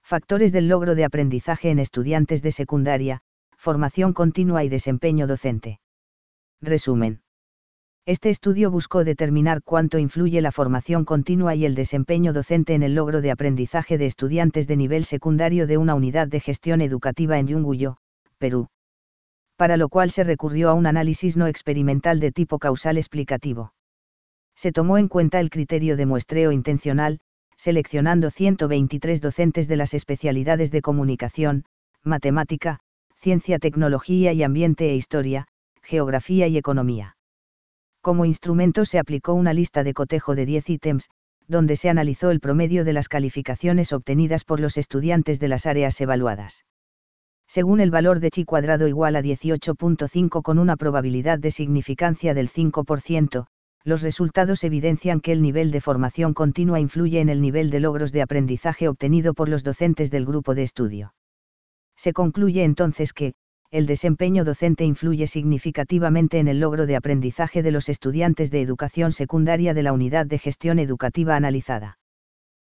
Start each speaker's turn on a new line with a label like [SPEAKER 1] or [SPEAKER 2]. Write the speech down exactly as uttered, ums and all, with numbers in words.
[SPEAKER 1] Factores del logro de aprendizaje en estudiantes de secundaria, formación continua y desempeño docente. Resumen. Este estudio buscó determinar cuánto influye la formación continua y el desempeño docente en el logro de aprendizaje de estudiantes de nivel secundario de una unidad de gestión educativa en Yunguyo, Perú. Para lo cual se recurrió a un análisis no experimental de tipo causal explicativo. Se tomó en cuenta el criterio de muestreo intencional, seleccionando ciento veintitrés docentes de las especialidades de comunicación, matemática, ciencia, tecnología y ambiente e historia, geografía y economía. Como instrumento se aplicó una lista de cotejo de diez ítems, donde se analizó el promedio de las calificaciones obtenidas por los estudiantes de las áreas evaluadas. Según el valor de chi cuadrado igual a dieciocho punto cinco con una probabilidad de significancia del cinco por ciento, los resultados evidencian que el nivel de formación continua influye en el nivel de logros de aprendizaje obtenido por los docentes del grupo de estudio. Se concluye entonces que, el desempeño docente influye significativamente en el logro de aprendizaje de los estudiantes de educación secundaria de la unidad de gestión educativa analizada.